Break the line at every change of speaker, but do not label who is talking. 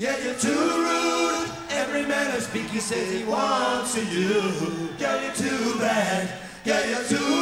Yeah, you're too rude. Every man I speak, he says he wants you. Girl, you're too bad. Yeah, you're too